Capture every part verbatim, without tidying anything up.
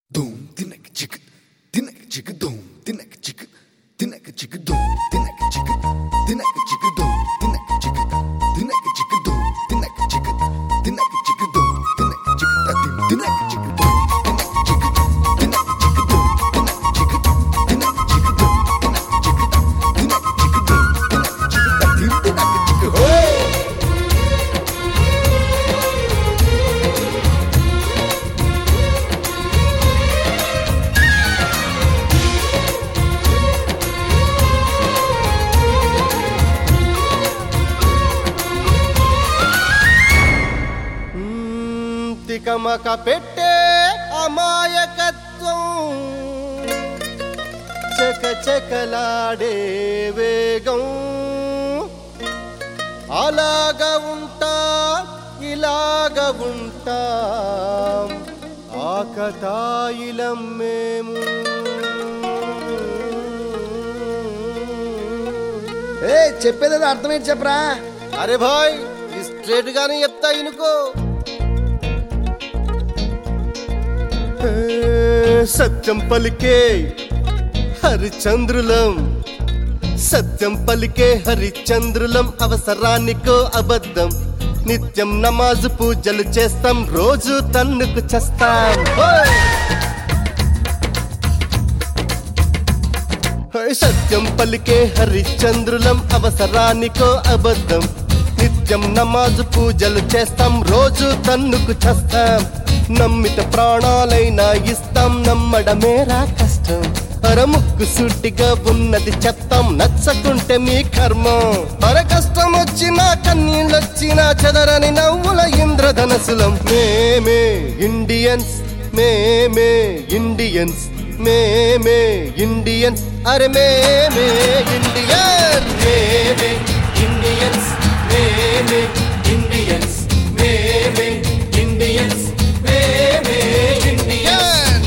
Doom, tinek chick, tinek chick, doom, tinek chick, tinek chick, doom, tinek chick, tinek chick, doom, tinek chick, tinek chick, doom, tinek chick, tinek chick, doom, tinek chick, tatim, tinek chick, doom, tinek chick, tinek chick, doom, tinek chick, tinek chick, doom, tinek chick, tinek chick, doom, tinek chick, tatim, tinek chick, hoy. తికమక పెట్టే అమాయకత్వం చక చకలాడే వేగం అలాగా ఉంటా ఇలాగా ఉంటా ఆకతాయిలం మేము. ఏ చెప్పేదేదో అర్థమేంటి చెప్పరా? అరే భాయ్ స్ట్రేట్ గానే చెప్తా ఇనుకో. సత్యం పలికే హరిచంద్రులం, సత్యం పలికే హరిచంద్రులం, అవసరానికో అబద్ధం, నిత్యం నమాజు పూజలు చేస్తాం, రోజు తన్నుకు చేస్తాం. సత్యం పలికే హరిచంద్రులం, అవసరానికో అబద్ధం, నిత్యం నమాజు పూజలు చేస్తాం, రోజు తన్నుకు చేస్తాం. నమ్మిత ప్రాణాలైనా ఇస్తాం, నమ్మడమేరా కష్టం, అరముక్కు సూటిగా ఉన్నది చెప్తాం, నచ్చకుంటే మీ కర్మం. అర కష్టం వచ్చినా కన్నీళ్ళొచ్చినా చెదరని నవ్వుల ఇంద్రధనసులం. మేమే ఇండియన్స్, మేమే ఇండియన్స్, మేమే ఇండియన్స్, అరే మేమే ఇండియన్, మేమే ఇండియన్స్, మేమే ఇండియన్స్, మేమే ఇండియన్స్, మేమే ఇండియన్.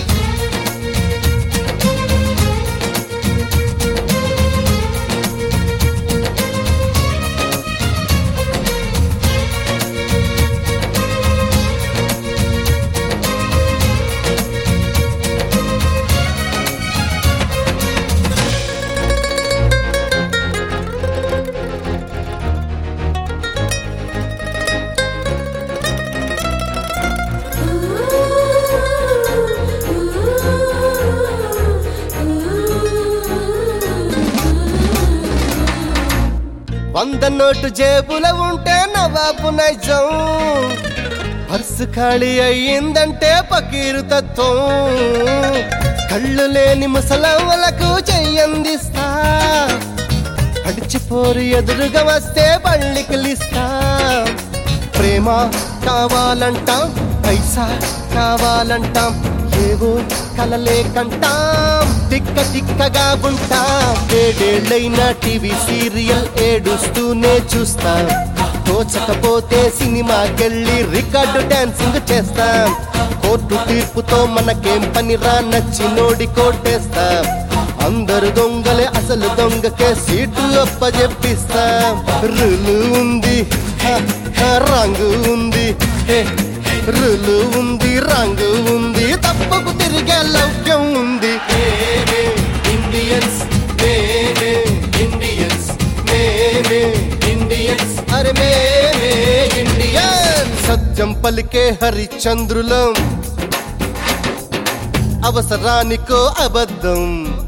వంద నోటు జేబుల ఉంటే నవాబు నైజం, పర్సు ఖాళీ అయ్యిందంటే పకీరు తత్వం, కళ్ళు లేని ముసలవ్వలకు చెయ్యందిస్తా, అడిచిపోరు ఎదురుగా వస్తే బళ్ళికిలిస్తా. ప్రేమ కావాలంటాం, పైసా కావాలంటాం, ఏవో కలలే కంటాం, తిక్క తిక్కగా ఉంటాం. ఏడేళ్లైనా టీవీ సీరియల్ ఏడుస్తూనే చూస్తాం, తోచకపోతే సినిమాకెళ్ళి రికార్డు డాన్సింగ్ చేస్తాం. కోర్టు తీర్పుతో మనకేం పనిరా, నచ్చినోడి కోటేస్తాం. అందరు దొంగలే అసలు దొంగకే సీటు అప్పజెప్పిస్తాం. రులు ఉంది రంగు ఉంది, రులు ఉంది రంగు ఉంది, తప్పకు తిరిగే లౌక్యం ఉంది. మేమే ఇండియన్స్, మేమే ఇండియన్స్, మేమే ఇండియన్స్, అరే మేమే ఇండియన్. సత్యం పలికే హరిచంద్రులం, అవసరానికో అబద్ధం.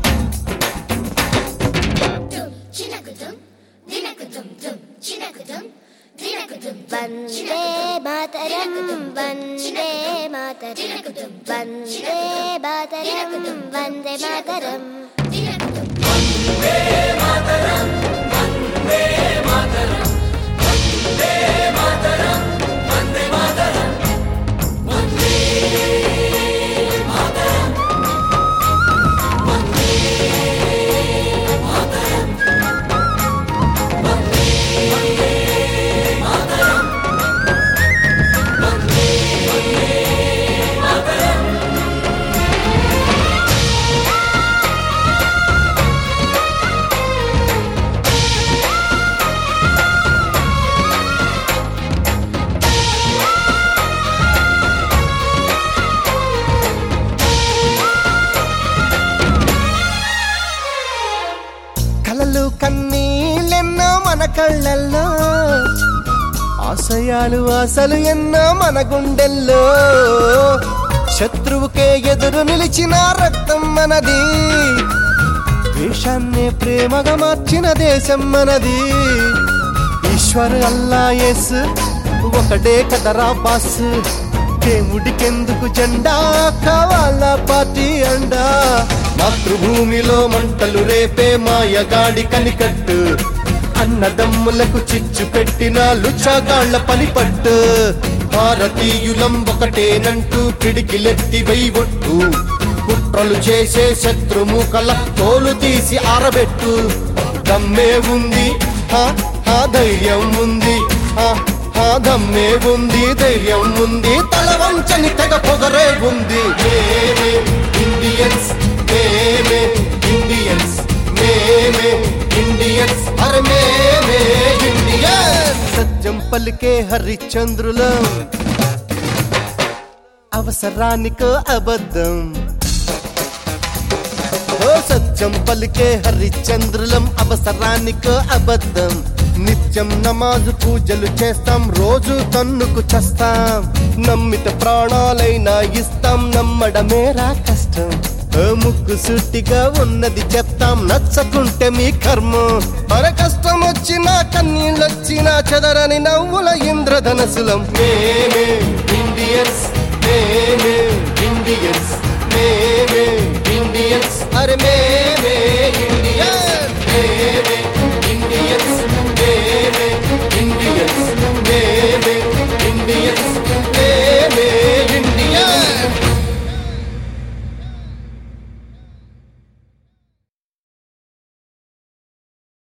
వందే మాతరం, వందే మాతరం, వందే మాతరం, వందే మాతరం, వందే మాతరం, వందే మాతరం, వందే మాతరం, వందే మాతరం, వందే మాతరం, వందే మాతరం, వందే మాతరం, వందే మాతరం. కళ్ళల్లో ఆశయాలు ఆశలు ఎన్నో మన గుండెల్లో శత్రువుకే ఎదురు నిలిచిన రక్తం మనది దేశాన్నే ప్రేమగా మార్చిన దేశం మనది ఈశ్వర్ అల్లా యేసు ఒకటే కదరా బాస్ దేవుడికెందుకు జెండా కావాలా పార్టీ అండా మాతృభూమిలో మంటలు రేపే మాయగాడి కనికట్టు అన్నదమ్ములకు చిచ్చు పెట్టిన లుచాగాళ్ల పనిపట్టు భారతీయులం ఒకటేనంటూ పిడికిలెత్తి వెయ్యొట్టు కుట్రలు చేసే శత్రుముఖల తోలు తీసి ఆరబెట్టు దమ్మే ఉంది ఆ ధైర్యం ఉంది ఆ దమ్మే ఉంది ధైర్యం ఉంది తల వంచని తెగ పొగరే ఉంది మేమే ఇండియన్స్ మేమే ఇండియన్స్ మేమే ఇండియన్స్ అరే మేమే ఇండియన్స్ సత్యం పలికే హరిశ్చంద్రులం అవసరానికో అబద్ధం ఓ సత్యం పలికే హరిశ్చంద్రులం అవసరానికో అబద్ధం నిత్యం నమాజు పూజలు చేస్తాం రోజు తన్నుకు చేస్తాం నమ్మిత ప్రాణాలైనా ఇస్తాం నమ్మడమేరా కష్టం ముక్కు సూటిగా ఉన్నది చెప్తాం నచ్చకుంటే మీ కర్మం అర కష్టం వచ్చినా కన్నీళ్ళొచ్చినా చెదరని నవ్వుల ఇంద్రధనసులం మేమే ఇండియన్స్ మేమే ఇండియన్స్ మేమే ఇండియన్స్ అరే మేమే